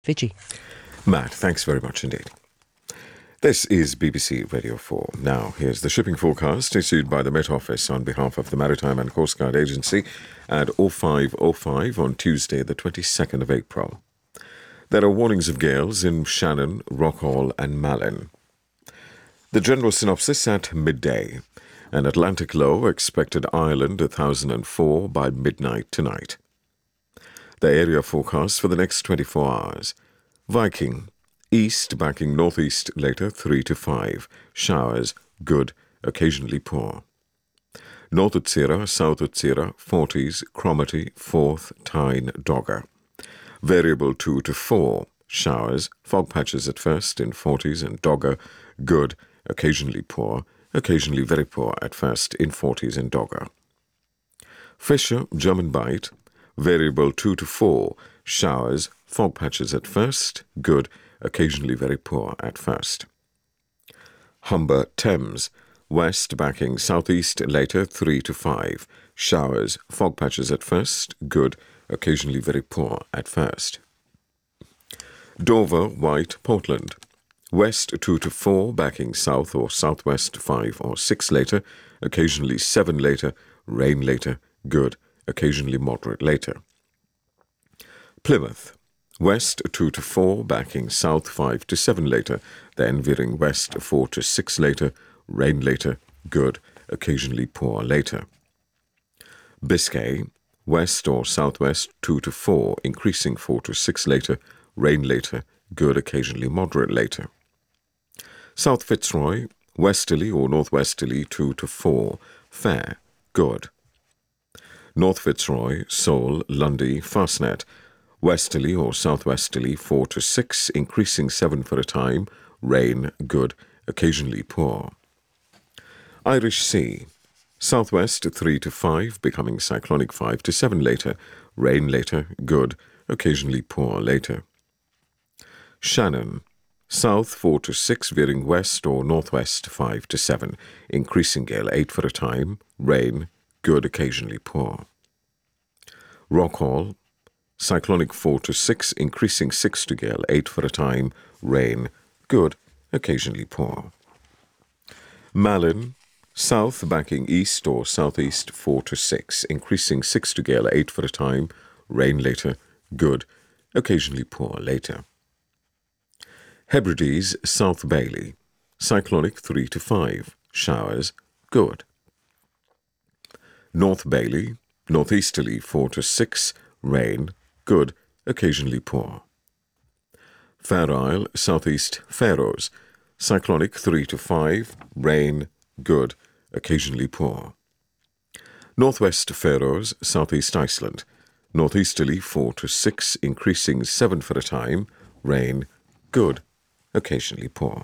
Fiji. Matt, thanks very much indeed. This is BBC Radio 4. Now, here's the shipping forecast issued by the Met Office on behalf of the Maritime and Coast Guard Agency at 05:05 on Tuesday, the 22nd of April. There are warnings of gales in Shannon, Rockall and Malin. The general synopsis at midday. An Atlantic low expected Ireland 1004 by midnight tonight. The area forecast for the next 24 hours. Viking, east backing northeast later 3 to 5. Showers, good, occasionally poor. North Utsira, South Utsira, 40s, Cromarty, 4th, Tyne, Dogger. Variable 2 to 4. Showers, fog patches at first in 40s and Dogger, good, occasionally poor, occasionally very poor at first in 40s and Dogger. Fisher, German Bight, variable 2 to 4. Showers, fog patches at first, good, occasionally very poor at first. Humber, Thames, west backing southeast later 3 to 5. Showers, fog patches at first, good, occasionally very poor at first. Dover, White, Portland, west 2 to 4 backing south or southwest 5 or 6 later, occasionally 7 later, rain later, good, occasionally moderate later. Plymouth, west 2 to 4, backing south 5 to 7 later, then veering west 4 to 6 later, rain later, good, occasionally poor later. Biscay, west or southwest 2 to 4, increasing 4 to 6 later, rain later, good, occasionally moderate later. South Fitzroy, westerly or northwesterly 2 to 4, fair, good. North Fitzroy, Seoul, Lundy, Fastnet, westerly or southwesterly 4 to 6, increasing 7 for a time, rain, good, occasionally poor. Irish Sea, southwest 3 to 5, becoming cyclonic 5 to 7 later, rain later, good, occasionally poor later. Shannon, south 4 to 6, veering west or northwest 5 to 7, increasing gale 8 for a time, rain, good, occasionally poor. Rockall, cyclonic 4 to 6, increasing 6 to gale 8 for a time, rain, good, occasionally poor. Malin, south backing east or southeast 4 to 6, increasing 6 to gale 8 for a time, rain later, good, occasionally poor later. Hebrides, South Bailey, cyclonic 3 to 5, showers, good. North Bailey, northeasterly 4 to 6, rain, good, occasionally poor. Fair Isle, southeast Faroes, cyclonic 3 to 5, rain, good, occasionally poor. Northwest Faroes, southeast Iceland, northeasterly 4 to 6, increasing 7 for a time, rain, good, occasionally poor.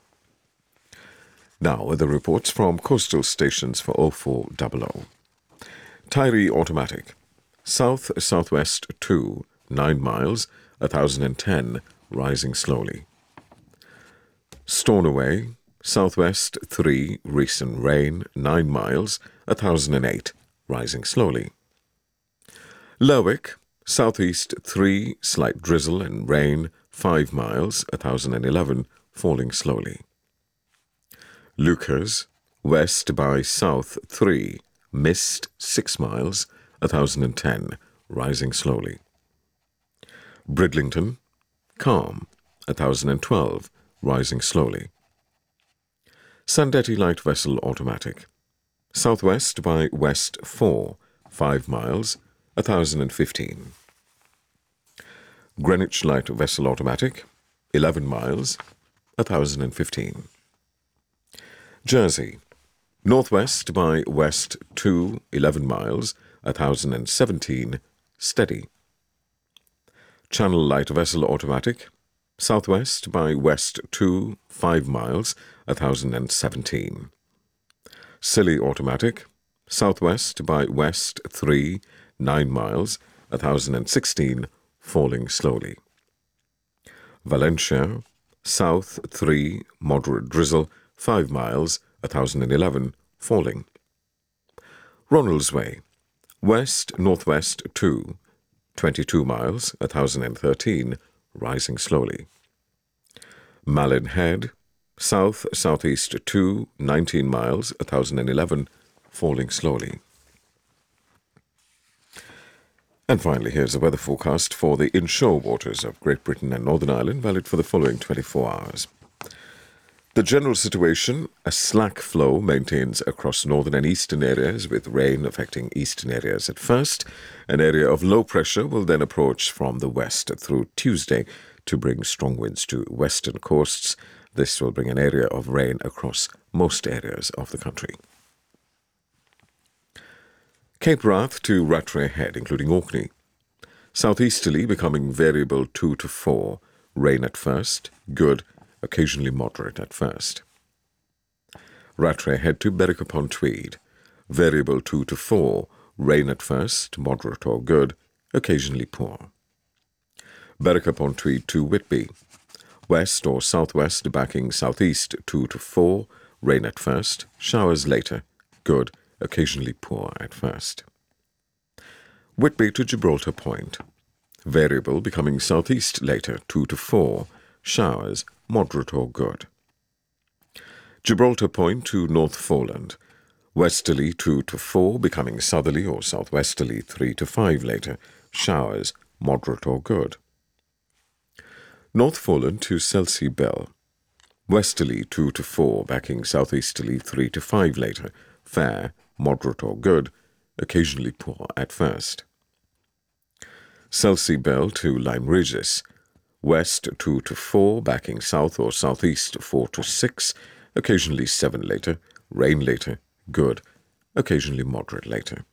Now with the reports from coastal stations for 0400. Tiree Automatic, south-southwest 2, 9 miles, 1010, rising slowly. Stornoway, southwest 3, recent rain, 9 miles, 1008, rising slowly. Lerwick, southeast 3, slight drizzle and rain, 5 miles, 1011, falling slowly. Lucas, west by south 3, mist 6 miles, 1010, rising slowly. Bridlington, calm, 1012, rising slowly. Sandetti light vessel automatic, southwest by west 4, 5 miles, 1015. Greenwich light vessel automatic, 11 miles, 1015. Jersey, northwest by west 2, 11 miles, 1017, steady. Channel light vessel automatic, southwest by west 2, 5 miles, 1017. Scilly automatic, southwest by west 3, 9 miles, 1016, falling slowly. Valencia, south 3, moderate drizzle, 5 miles, 1011, falling. Ronaldsway, west-northwest 2, 22 miles, 1013, rising slowly. Malin Head, south-southeast to 19 miles, 1011, falling slowly. And finally, here's the weather forecast for the inshore waters of Great Britain and Northern Ireland, valid for the following 24 hours. The general situation, a slack flow maintains across northern and eastern areas, with rain affecting eastern areas at first. An area of low pressure will then approach from the west through Tuesday to bring strong winds to western coasts. This will bring an area of rain across most areas of the country. Cape Wrath to Rattray Head, including Orkney. Southeasterly becoming variable 2 to 4. Rain at first, good, occasionally moderate at first. Rattray Head to Berwick-upon-Tweed. Variable 2 to 4. Rain at first, moderate or good, occasionally poor. Berwick-upon-Tweed to Whitby. West or southwest backing southeast 2 to 4. Rain at first, showers later, good, occasionally poor at first. Whitby to Gibraltar Point. Variable becoming southeast later 2 to 4. Showers moderate or good. Gibraltar Point to North Foreland. Westerly 2 to 4, becoming southerly or southwesterly 3 to 5 later. Showers moderate or good. North Foreland to Selsey Bell. Westerly 2 to 4, backing southeasterly 3 to 5 later. Fair, moderate or good, occasionally poor at first. Selsey Bell to Lyme Regis. West 2 to 4, backing south or southeast 4 to 6, occasionally 7 later, rain later, good, occasionally moderate later.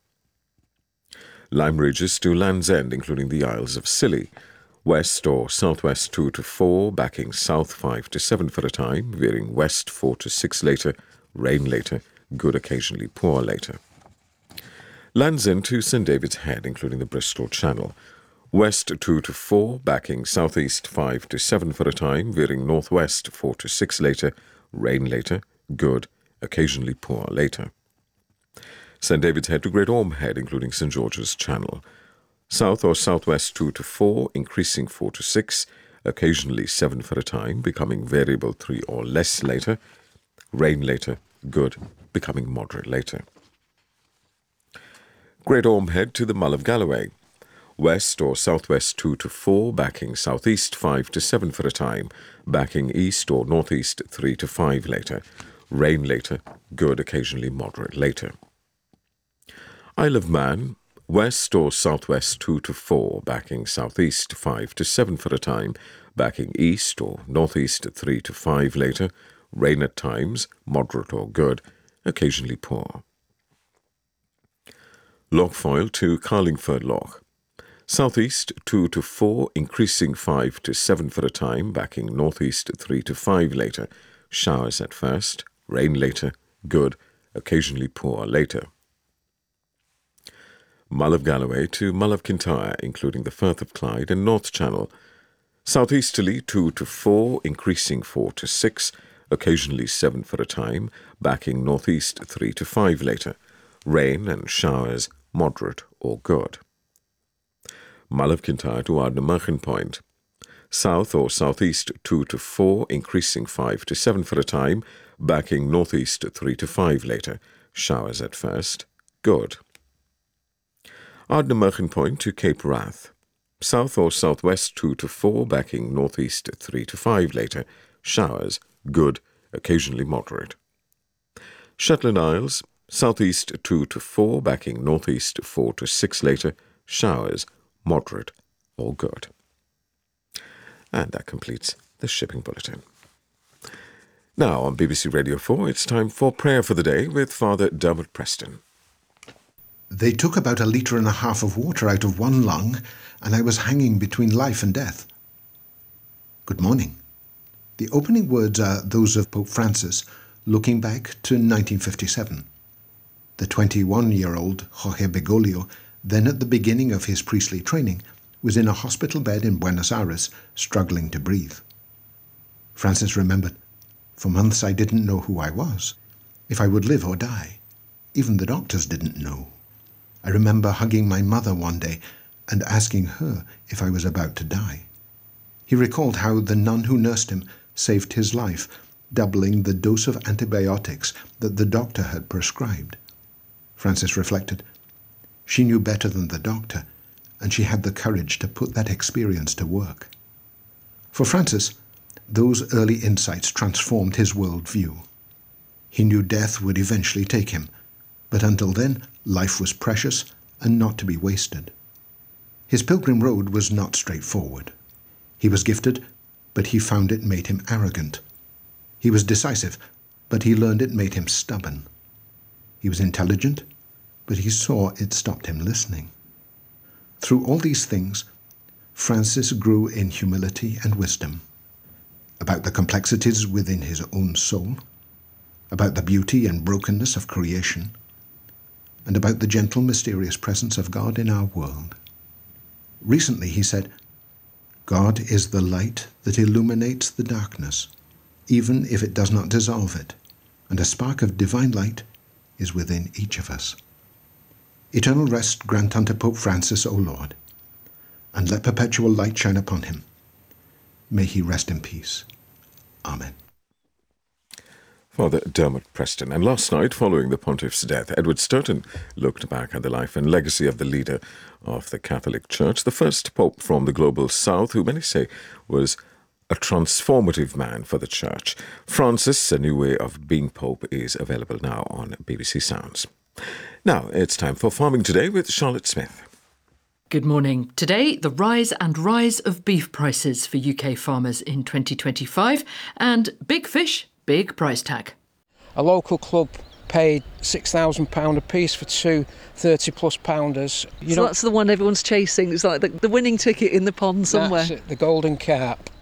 Lyme Regis to Land's End, including the Isles of Scilly. West or southwest 2 to 4, backing south 5 to 7 for a time, veering west 4 to 6 later, rain later, good, occasionally poor later. Land's End to St David's Head, including the Bristol Channel. West 2 to 4, backing southeast 5 to 7 for a time, veering northwest 4 to 6 later, rain later, good, occasionally poor later. St David's Head to Great Orme Head, including St George's Channel. South or southwest 2 to 4, increasing 4 to 6, occasionally 7 for a time, becoming variable 3 or less later, rain later, good, becoming moderate later. Great Orme Head to the Mull of Galloway. West or southwest 2 to 4, backing southeast 5 to 7 for a time, backing east or northeast 3 to 5 later, rain later, good, occasionally moderate later. Isle of Man, west or southwest 2 to 4, backing southeast 5 to 7 for a time, backing east or northeast 3 to 5 later, rain at times, moderate or good, occasionally poor. Lochfoyle to Carlingford Loch. Southeast 2 to 4, increasing 5 to 7 for a time, backing northeast 3 to 5 later, showers at first, rain later, good, occasionally poor later. Mull of Galloway to Mull of Kintyre, including the Firth of Clyde and North Channel. Southeasterly 2 to 4, increasing 4 to 6, occasionally 7 for a time, backing northeast 3 to 5 later, rain and showers moderate or good. Mull of Kintyre to Ardnamurchan Point. South or southeast 2 to 4, increasing 5 to 7 for a time, backing northeast 3 to 5 later, showers at first, good. Ardnamurchan Point to Cape Wrath. South or southwest 2 to 4, backing northeast 3 to 5 later, showers, good, occasionally moderate. Shetland Isles, southeast 2 to 4, backing northeast 4 to 6 later, showers, moderate or good. And that completes the shipping bulletin. Now on BBC Radio 4, it's time for Prayer for the Day with Father Dermot Preston. They took about 1.5 litres of water out of one lung, and I was hanging between life and death. Good morning. The opening words are those of Pope Francis, looking back to 1957. The 21-year-old Jorge Bergoglio, then at the beginning of his priestly training, was in a hospital bed in Buenos Aires, struggling to breathe. Francis remembered, "For months I didn't know who I was, if I would live or die. Even the doctors didn't know. I remember hugging my mother one day and asking her if I was about to die. He recalled how the nun who nursed him saved his life, doubling the dose of antibiotics that the doctor had prescribed. Francis reflected. She knew better than the doctor, and she had the courage to put that experience to work. For Francis, those early insights transformed his worldview. He knew death would eventually take him, but until then, life was precious and not to be wasted. His pilgrim road was not straightforward. He was gifted, but he found it made him arrogant. He was decisive, but he learned it made him stubborn. He was intelligent, but he saw it stopped him listening. Through all these things, Francis grew in humility and wisdom, about the complexities within his own soul, about the beauty and brokenness of creation, and about the gentle, mysterious presence of God in our world. Recently he said, God is the light that illuminates the darkness, even if it does not dissolve it, and a spark of divine light is within each of us. Eternal rest grant unto Pope Francis, O Lord, and let perpetual light shine upon him. May he rest in peace. Amen. Father Dermot Preston. And last night, following the Pontiff's death, Edward Sturton looked back at the life and legacy of the leader of the Catholic Church, the first Pope from the global south, who many say was a transformative man for the Church. Francis, A New Way of Being Pope, is available now on BBC Sounds. Now, it's time for Farming Today with Charlotte Smith. Good morning. Today, the rise of beef prices for UK farmers in 2025 and big fish, big price tag. A local club paid £6,000 a piece for two 30-plus pounders. So that's the one everyone's chasing. It's like the winning ticket in the pond somewhere. That's it, the golden carp.